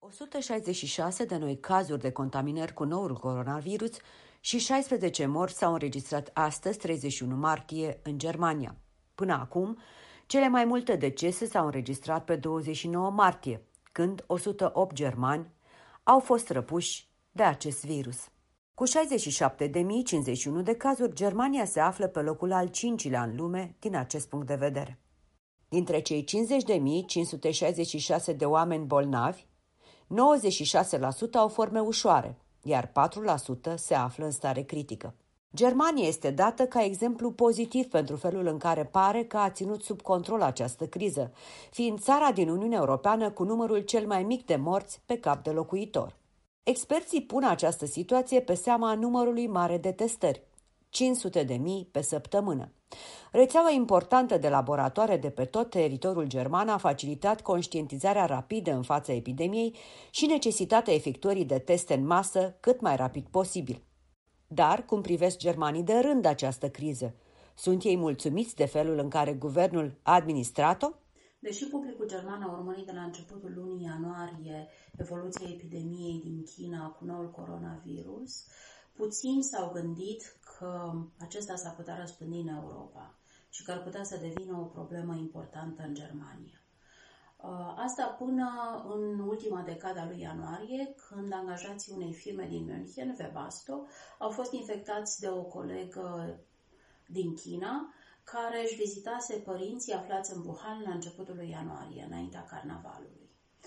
166 de noi cazuri de contaminări cu noul coronavirus și 16 morți s-au înregistrat astăzi, 31 martie, în Germania. Până acum, cele mai multe decese s-au înregistrat pe 29 martie, când 108 germani au fost răpuși de acest virus. Cu 67.051 de cazuri, Germania se află pe locul al 5-lea în lume din acest punct de vedere. Dintre cei 50.566 de oameni bolnavi, 96% au forme ușoare, iar 4% se află în stare critică. Germania este dată ca exemplu pozitiv pentru felul în care pare că a ținut sub control această criză, fiind țara din Uniunea Europeană cu numărul cel mai mic de morți pe cap de locuitor. Experții pun această situație pe seama numărului mare de testări, 500.000 pe săptămână. Rețeaua importantă de laboratoare de pe tot teritoriul german a facilitat conștientizarea rapidă în fața epidemiei și necesitatea efectuării de teste în masă cât mai rapid posibil. Dar cum privesc germanii de rând această criză? Sunt ei mulțumiți de felul în care guvernul a administrat-o? Deși publicul german a urmărit de la începutul lunii ianuarie evoluția epidemiei din China cu noul coronavirus, puțini s-au gândit că acesta s-ar putea răspândi în Europa și că ar putea să devină o problemă importantă în Germania. Asta până în ultima decadă a lui ianuarie, când angajații unei firme din München, Webasto, au fost infectați de o colegă din China, care își vizitase părinții aflați în Wuhan la începutul lui ianuarie, înaintea carnavalului.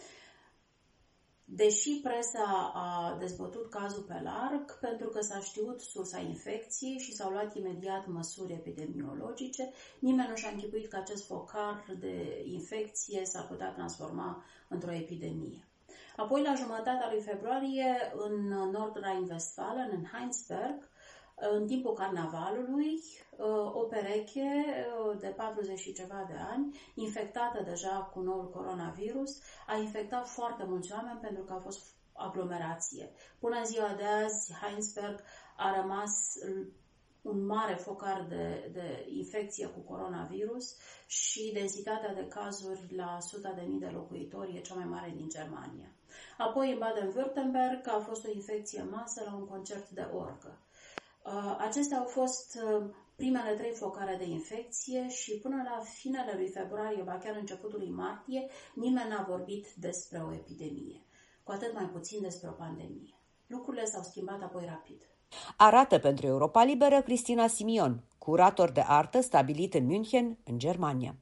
Deși presa a dezbătut cazul pe larg, pentru că s-a știut sursa infecției și s-au luat imediat măsuri epidemiologice, nimeni nu și-a închipuit că acest focar de infecție s-ar putea transforma într-o epidemie. Apoi, la jumătatea lui februarie, în Nordrhein-Westfalen, în Heinsberg, în timpul carnavalului, o pereche de 40 și ceva de ani, infectată deja cu noul coronavirus, a infectat foarte mulți oameni pentru că a fost aglomerație. Până în ziua de azi, Heinsberg a rămas un mare focar de infecție cu coronavirus și densitatea de cazuri la 100.000 de locuitori e cea mai mare din Germania. Apoi, în Baden-Württemberg, a fost o infecție masă la un concert de orgă. Acestea au fost primele 3 focare de infecție și până la finele lui februarie, ba chiar începutul lui martie, nimeni n-a vorbit despre o epidemie, cu atât mai puțin despre o pandemie. Lucrurile s-au schimbat apoi rapid. Arată pentru Europa Liberă Cristina Simion, curator de artă stabilit în München, în Germania.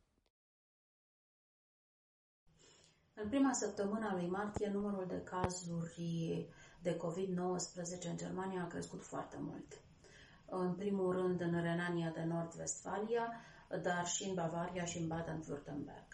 În prima săptămână a lui martie, numărul de cazuri de COVID-19 în Germania a crescut foarte mult. În primul rând în Renania de Nord-Vestfalia, dar și în Bavaria și în Baden-Württemberg.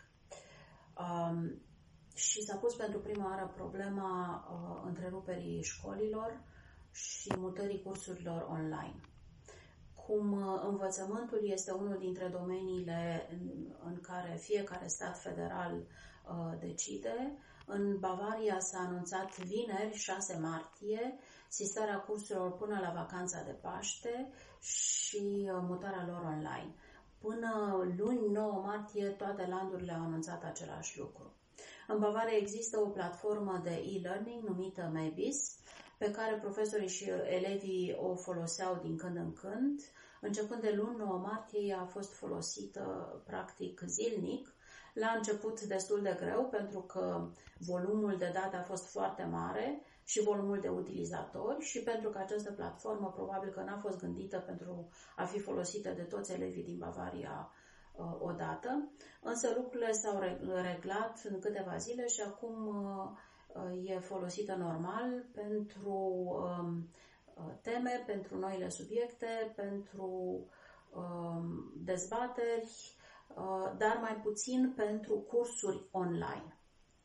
Și s-a pus pentru prima oară problema întreruperii școlilor și mutării cursurilor online. Cum învățământul este unul dintre domeniile în care fiecare stat federal decide, în Bavaria s-a anunțat vineri, 6 martie, sistarea cursurilor până la vacanța de Paște și mutarea lor online. Până luni, 9 martie, toate landurile au anunțat același lucru. În Bavaria există o platformă de e-learning numită Mebis, pe care profesorii și elevii o foloseau din când în când. Începând de luni, 9 martie, ea a fost folosită practic zilnic. La început destul de greu, pentru că volumul de date a fost foarte mare și volumul de utilizatori și pentru că această platformă probabil că n-a fost gândită pentru a fi folosită de toți elevii din Bavaria odată. Însă lucrurile s-au reglat în câteva zile și acum e folosită normal pentru teme, pentru noile subiecte, pentru dezbateri, dar mai puțin pentru cursuri online.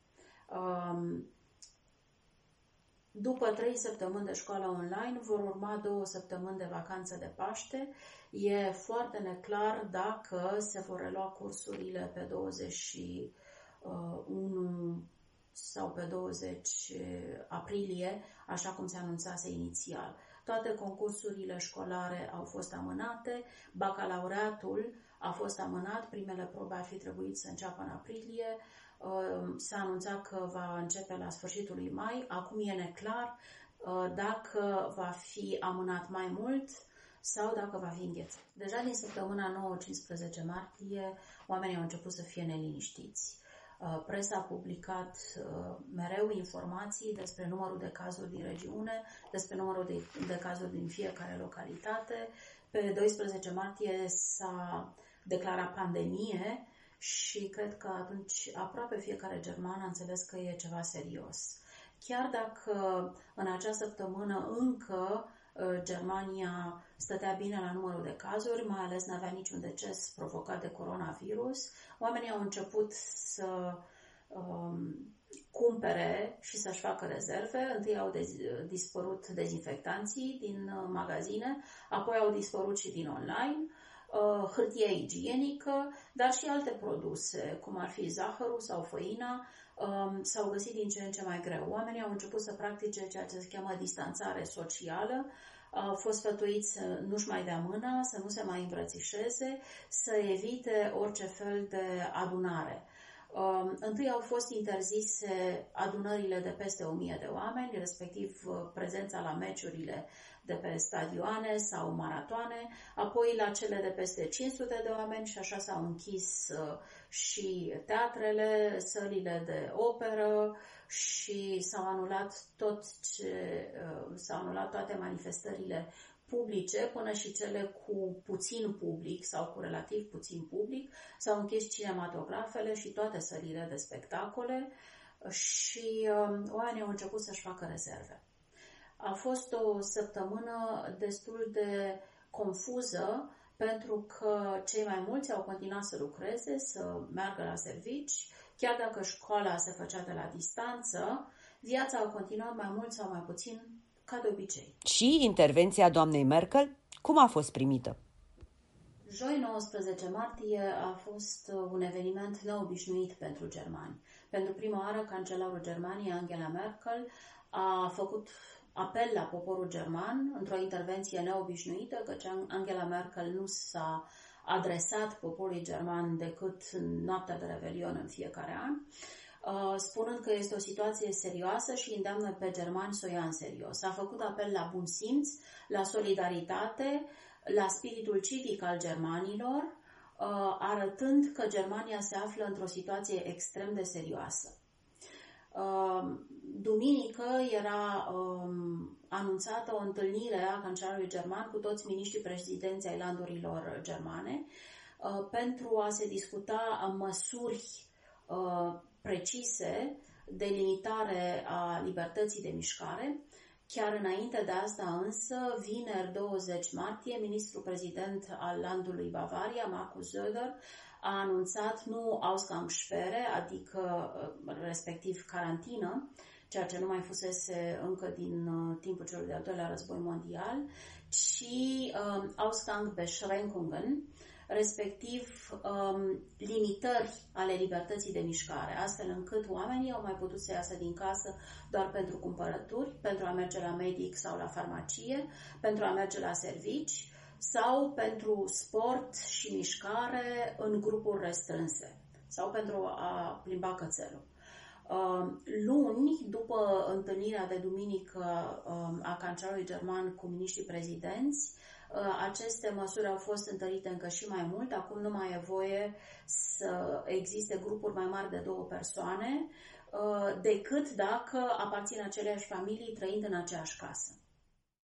După 3 săptămâni de școală online, vor urma 2 săptămâni de vacanță de Paște. E foarte neclar dacă se vor relua cursurile pe 21 sau pe 20 aprilie, așa cum se anunțase inițial. Toate concursurile școlare au fost amânate, bacalaureatul a fost amânat, primele probe ar fi trebuit să înceapă în aprilie, S-a anunțat că va începe la sfârșitul lui mai, acum e neclar dacă va fi amânat mai mult sau dacă va fi înghețat. Deja din săptămâna 9-15 martie, oamenii au început să fie neliniștiți. Presa a publicat mereu informații despre numărul de cazuri din regiune, despre numărul de cazuri din fiecare localitate. Pe 12 martie s-a declarat pandemie și cred că atunci aproape fiecare german a înțeles că e ceva serios. Chiar dacă în acea săptămână încă Germania stătea bine la numărul de cazuri, mai ales n-avea niciun deces provocat de coronavirus, oamenii au început să cumpere și să-și facă rezerve. Întâi au dispărut dezinfectanții din magazine, apoi au dispărut și din online, hârtie igienică, dar și alte produse, cum ar fi zahărul sau făina, s-au găsit din ce în ce mai greu. Oamenii au început să practice ceea ce se cheamă distanțare socială, au fost sfătuiți să nu-și mai dea mâna, să nu se mai îmbrățișeze, să evite orice fel de adunare. Întâi au fost interzise adunările de peste 1000 de oameni, respectiv prezența la meciurile de pe stadioane sau maratoane, apoi la cele de peste 500 de oameni și așa s-au închis și teatrele, sălile de operă și s-au anulat toate manifestările publice, până și cele cu puțin public sau cu relativ puțin public. S-au închis cinematografele și toate sălile de spectacole și oamenii au început să-și facă rezerve. A fost o săptămână destul de confuză pentru că cei mai mulți au continuat să lucreze, să meargă la servici, chiar dacă școala se făcea de la distanță, viața a continuat mai mult sau mai puțin ca de obicei. Și intervenția doamnei Merkel, cum a fost primită? Joi 19 martie a fost un eveniment neobișnuit pentru germani. Pentru prima oară, cancelarul Germaniei, Angela Merkel, a făcut apel la poporul german într-o intervenție neobișnuită, căci Angela Merkel nu s-a adresat poporului german decât în noaptea de Revelion în fiecare an, spunând că este o situație serioasă și îndeamnă pe germani să o ia în serios. A făcut apel la bun simț, la solidaritate, la spiritul civic al germanilor, arătând că Germania se află într-o situație extrem de serioasă. Duminică era anunțată o întâlnire a cancelarului german cu toți miniștrii prezidenți ai landurilor germane pentru a se discuta măsuri precise de limitare a libertății de mișcare. Chiar înainte de asta însă, vineri 20 martie, ministrul prezident al landului Bavaria, Markus Söder, a anunțat nu Ausgangssperre, adică respectiv carantină, ceea ce nu mai fusese încă din timpul celui de-al doilea război mondial, ci Ausgangsbeschränkungen, respectiv limitări ale libertății de mișcare, astfel încât oamenii au mai putut să iasă din casă doar pentru cumpărături, pentru a merge la medic sau la farmacie, pentru a merge la servici sau pentru sport și mișcare în grupuri restrânse sau pentru a plimba cățelul. Luni, după întâlnirea de duminică a cancelarului german cu miniștrii prezidenți, aceste măsuri au fost întărite încă și mai mult. Acum nu mai e voie să existe grupuri mai mari de 2 persoane decât dacă aparțin aceleași familii trăind în aceeași casă.